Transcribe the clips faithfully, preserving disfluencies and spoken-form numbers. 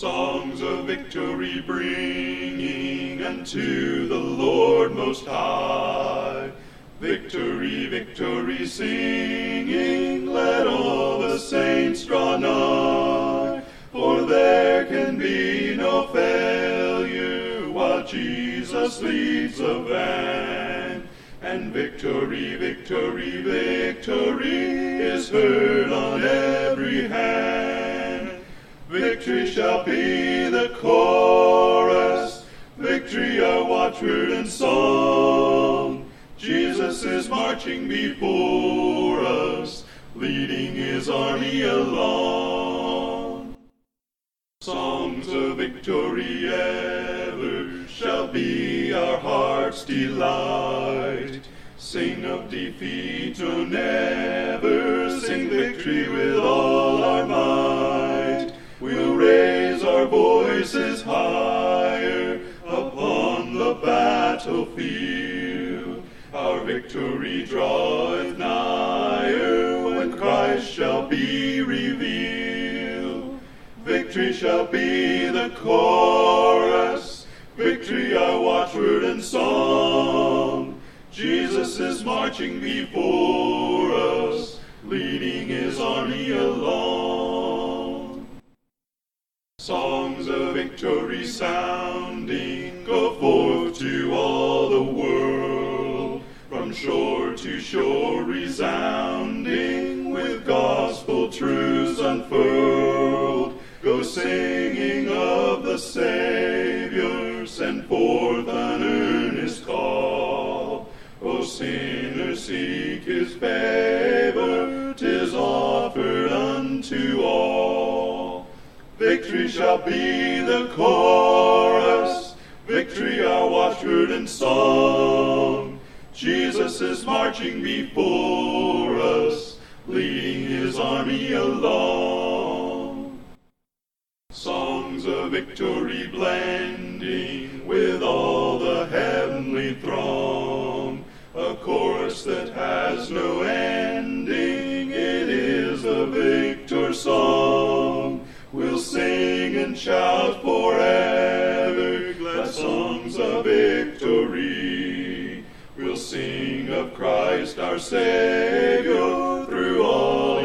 Songs of victory bringing unto the Lord Most High. Victory, victory singing, let all the saints draw nigh. For there can be no failure while Jesus leads the van. And victory, victory, victory is heard on every hand. Victory shall be the chorus, victory our watchword and song. Jesus is marching before us, leading his army along. Songs of victory ever shall be our heart's delight. Sing of defeat, oh never, sing victory with all our might. We'll raise our voices higher upon the battlefield. Our victory draweth nigher when Christ shall be revealed. Victory shall be the chorus, victory our watchword and song. Jesus is marching before us, leading his army along. Songs of victory sounding go forth to all the world, from shore to shore resounding with gospel truths unfurled. Go singing of the Savior, send forth an earnest call. O sinners, seek his favor, 'tis offered unto all. Victory shall be the chorus, victory our watchword and song. Jesus is marching before us, leading his army along. Songs of victory blending with all the heavenly throng, a chorus that has no ending, it is the victor song. We'll sing and shout forever glad songs of victory. We'll sing of Christ our Savior through all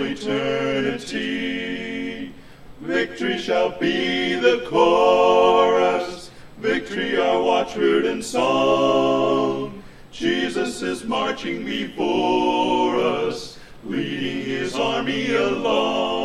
eternity. Victory shall be the chorus, victory our watchword and song. Jesus is marching before us, leading his army along.